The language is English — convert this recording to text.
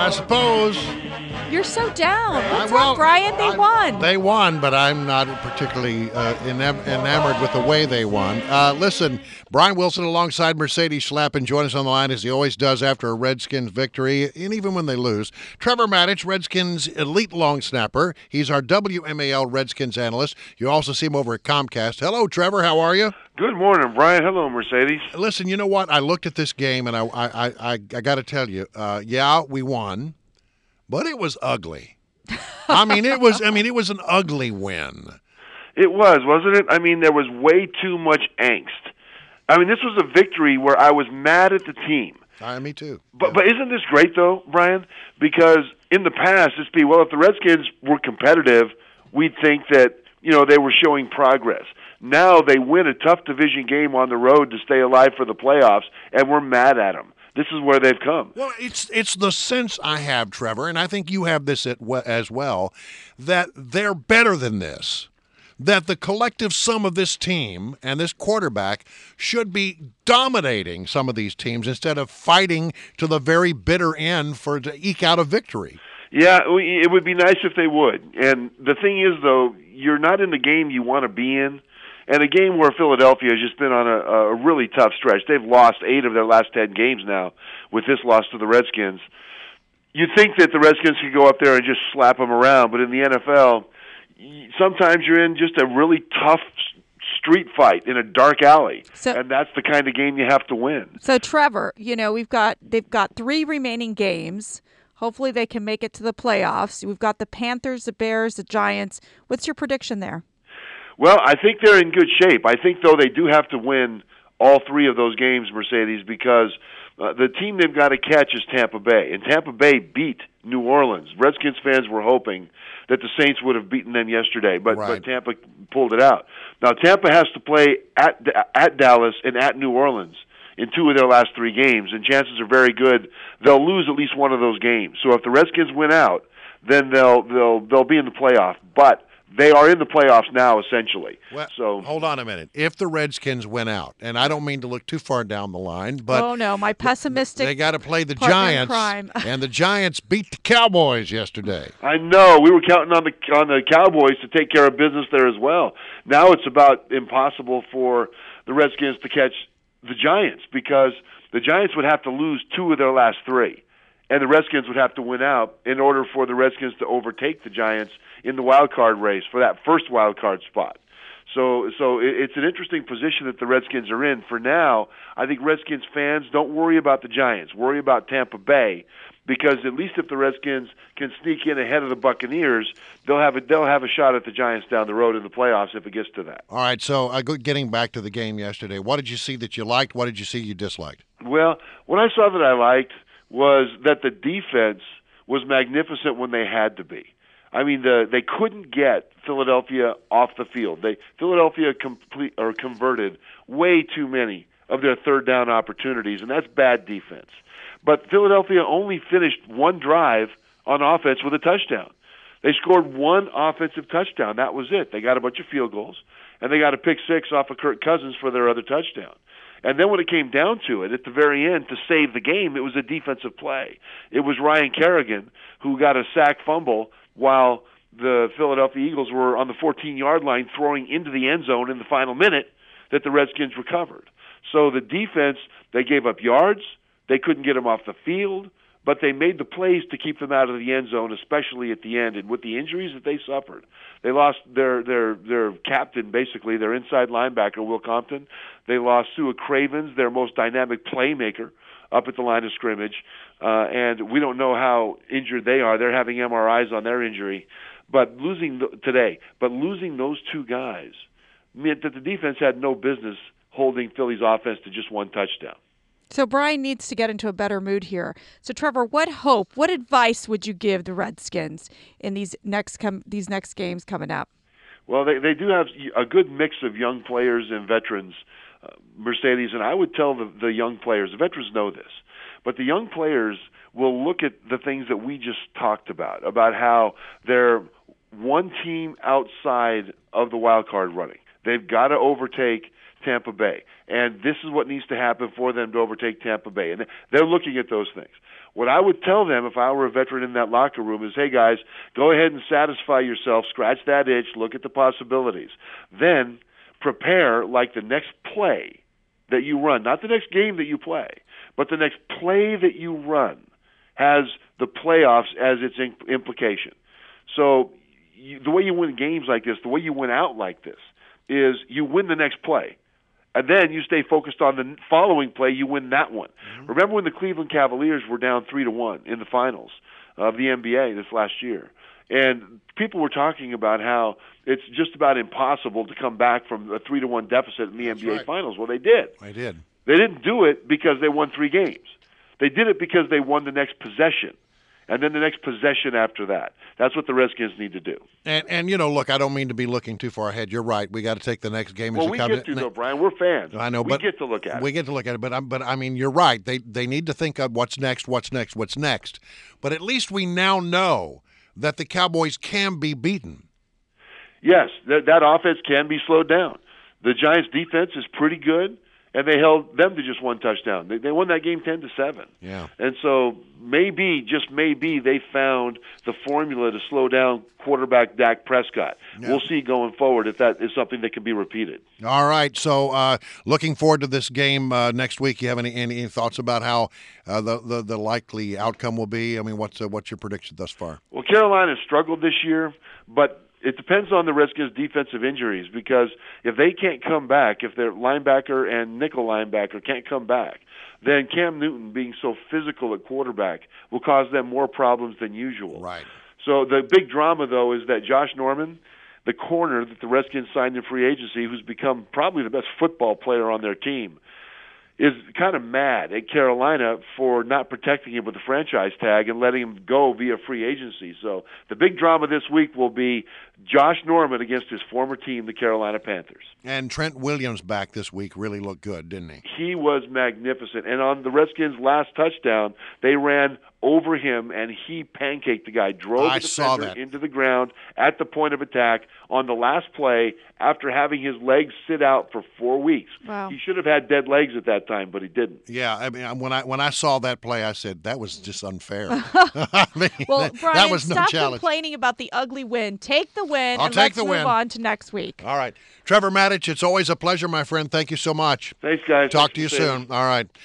I suppose. You're so down. What's Well, up, Brian? They won. They won, but I'm not particularly enamored with the way they won. Listen, Brian Wilson alongside Mercedes Schlappen join us on the line as he always does after a Redskins victory, and even when they lose. Trevor Maddich, Redskins elite long snapper. He's our WMAL Redskins analyst. You also see him over at Comcast. Hello, Trevor. How are you? Good morning, Brian. Hello, Mercedes. Listen, you know what? I looked at this game, and I got to tell you, yeah, we won. But it was ugly. It was an ugly win. It was, wasn't it? There was way too much angst. This was a victory where I was mad at the team. Me too. But isn't this great, though, Brian? Because in the past, if the Redskins were competitive, we'd think that, they were showing progress. Now they win a tough division game on the road to stay alive for the playoffs, and we're mad at them. This is where they've come. Well, it's the sense I have, Trevor, and I think you have this as well, that they're better than this. That the collective sum of this team and this quarterback should be dominating some of these teams instead of fighting to the very bitter end to eke out a victory. Yeah, it would be nice if they would. And the thing is, though, you're not in the game you want to be in. And a game where Philadelphia has just been on a really tough stretch. They've lost 8 of their last 10 games now with this loss to the Redskins. You'd think that the Redskins could go up there and just slap them around, but in the NFL, sometimes you're in just a really tough street fight in a dark alley, and that's the kind of game you have to win. So, Trevor, they've got 3 remaining games. Hopefully they can make it to the playoffs. We've got the Panthers, the Bears, the Giants. What's your prediction there? Well, I think they're in good shape. I think, though, they do have to win all 3 of those games, Mercedes, because the team they've got to catch is Tampa Bay. And Tampa Bay beat New Orleans. Redskins fans were hoping that the Saints would have beaten them yesterday, but Tampa pulled it out. Now, Tampa has to play at Dallas and at New Orleans in 2 of their last 3 games, and chances are very good they'll lose at least one of those games. So if the Redskins win out, then they'll be in the playoff. But they are in the playoffs now, essentially. Well, so hold on a minute. If the Redskins win out, and I don't mean to look too far down the line, but oh no, my pessimistic. They got to play the Giants, and the Giants beat the Cowboys yesterday. I know. We were counting on the Cowboys to take care of business there as well. Now it's about impossible for the Redskins to catch the Giants because the Giants would have to lose 2 of their last 3. And the Redskins would have to win out in order for the Redskins to overtake the Giants in the wild card race for that first wild card spot. So it's an interesting position that the Redskins are in. For now, I think Redskins fans don't worry about the Giants. Worry about Tampa Bay because at least if the Redskins can sneak in ahead of the Buccaneers, they'll have a shot at the Giants down the road in the playoffs if it gets to that. All right, so getting back to the game yesterday, what did you see that you liked? What did you see you disliked? Well, what I saw that I liked was that the defense was magnificent when they had to be. They couldn't get Philadelphia off the field. Philadelphia converted way too many of their third down opportunities, and that's bad defense. But Philadelphia only finished 1 drive on offense with a touchdown. They scored 1 offensive touchdown. That was it. They got a bunch of field goals, and they got a pick 6 off of Kirk Cousins for their other touchdown. And then when it came down to it, at the very end, to save the game, it was a defensive play. It was Ryan Kerrigan who got a sack fumble while the Philadelphia Eagles were on the 14-yard line throwing into the end zone in the final minute that the Redskins recovered. So the defense, they gave up yards. They couldn't get them off the field, but they made the plays to keep them out of the end zone, especially at the end. And with the injuries that they suffered, they lost their captain, basically, their inside linebacker, Will Compton. They lost Sua Cravens, their most dynamic playmaker, up at the line of scrimmage. And we don't know how injured they are. They're having MRIs on their injury. But losing those 2 guys meant that the defense had no business holding Philly's offense to just 1 touchdown. So Brian needs to get into a better mood here. So Trevor, what advice would you give the Redskins in these next games coming up? Well, they do have a good mix of young players and veterans, Mercedes, and I would tell the young players, the veterans know this, but the young players will look at the things that we just talked about how they're one team outside of the wild card running. They've got to overtake Tampa Bay. And this is what needs to happen for them to overtake Tampa Bay. And they're looking at those things. What I would tell them if I were a veteran in that locker room is, hey, guys, go ahead and satisfy yourself, scratch that itch, look at the possibilities. Then prepare like the next play that you run, not the next game that you play, but the next play that you run has the playoffs as its implication. So the way you win games like this, the way you win out like this, is you win the next play. And then you stay focused on the following play, you win that one. Mm-hmm. Remember when the Cleveland Cavaliers were down 3-1 in the finals of the NBA this last year? And people were talking about how it's just about impossible to come back from a 3-1 deficit in the NBA Finals. Well, they did. They did. They didn't do it because they won 3 games. They did it because they won the next possession. And then the next possession after that. That's what the Redskins need to do. And look, I don't mean to be looking too far ahead. You're right. We got to take the next game. Well, we get to, though, Brian. We're fans. I know, we get to look at it. We get to look at it, but I mean, you're right. They need to think of what's next. But at least we now know that the Cowboys can be beaten. Yes, that offense can be slowed down. The Giants' defense is pretty good. And they held them to just 1 touchdown. They won that game 10-7. Yeah. And so maybe, just maybe, they found the formula to slow down quarterback Dak Prescott. Yeah. We'll see going forward if that is something that can be repeated. All right. So looking forward to this game next week. You have any thoughts about how the likely outcome will be? I mean, what's your prediction thus far? Well, Carolina struggled this year, but it depends on the Redskins' defensive injuries, because if they can't come back, if their linebacker and nickel linebacker can't come back, then Cam Newton being so physical at quarterback will cause them more problems than usual. Right. So the big drama, though, is that Josh Norman, the corner that the Redskins signed in free agency, who's become probably the best football player on their team, is kind of mad at Carolina for not protecting him with the franchise tag and letting him go via free agency. So the big drama this week will be Josh Norman against his former team, the Carolina Panthers. And Trent Williams back this week really looked good, didn't he? He was magnificent. And on the Redskins' last touchdown, they ran over him, and he pancaked the guy, drove the defender into the ground at the point of attack on the last play after having his legs sit out for 4 weeks. Wow. He should have had dead legs at that time, but he didn't. Yeah, I mean, when I saw that play, I said, that was just unfair. I mean, well, Brian, that was no stop challenge. Complaining about the ugly win. Take the win, let's move on to next week. All right. Trevor Matich, it's always a pleasure, my friend. Thank you so much. Thanks, guys. Talk to you soon. All right.